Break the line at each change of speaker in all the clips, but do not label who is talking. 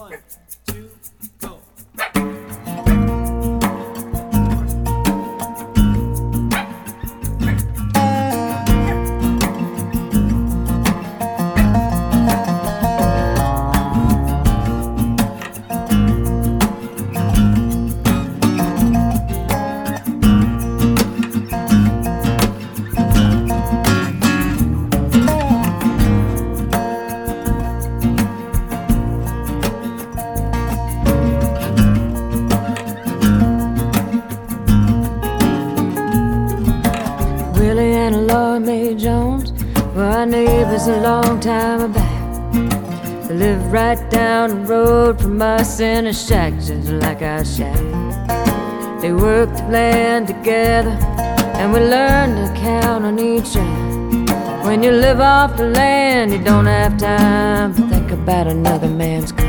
1, 2, go.
Willie and Laura Mae Jones were our neighbors a long time back. They lived right down the road from us in a shack just like our shack. They worked the land together and we learned to count on each other. When you live off the land, you don't have time to think about another man's color.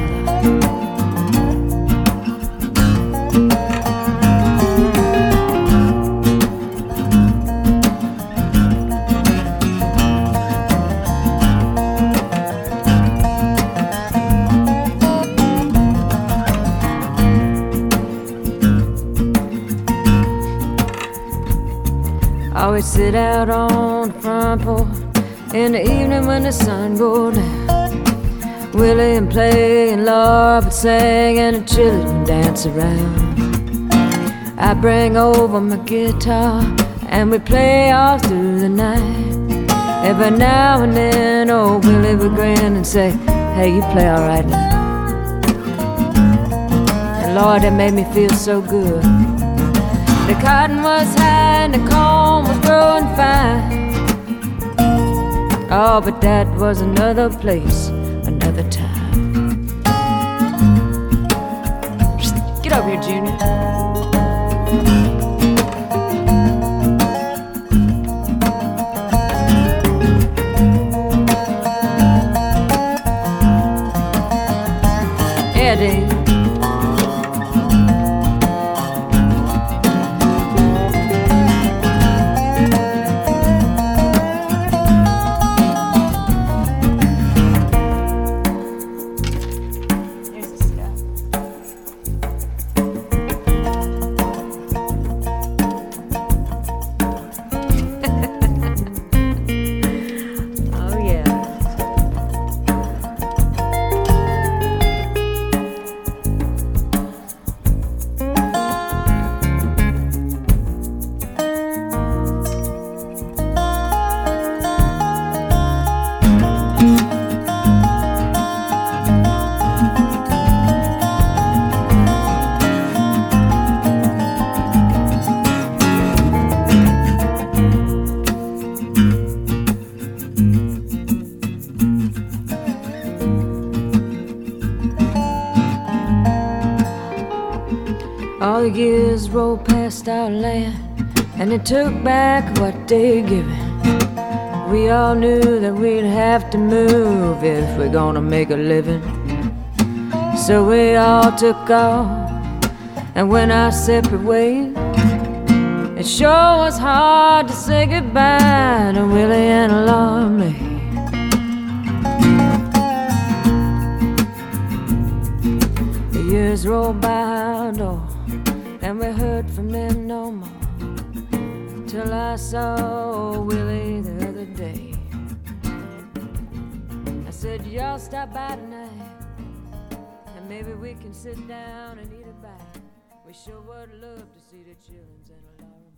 Always sit out on the front porch in the evening when the sun goes down. Willie and play and Laura would sing and the children would dance around. I bring over my guitar and we play all through the night. Every now and then old Willie would grin and say, "Hey, you play all right now." And Lord, it made me feel so good. The cotton was high and the corn was growing fine. Oh, but that was another place, another time. Get over here, Junior. Eddie. All the years rolled past our land, and they took back what they'd given. We all knew that we'd have to move if we're gonna make a living. So we all took off and went our separate ways. It sure was hard to say goodbye to Willie and Laura Mae. The years rolled by our door and we heard from them no more, till I saw Willie the other day. I said, "Y'all stop by tonight, and maybe we can sit down and eat a bite. We sure would love to see the children and Laura."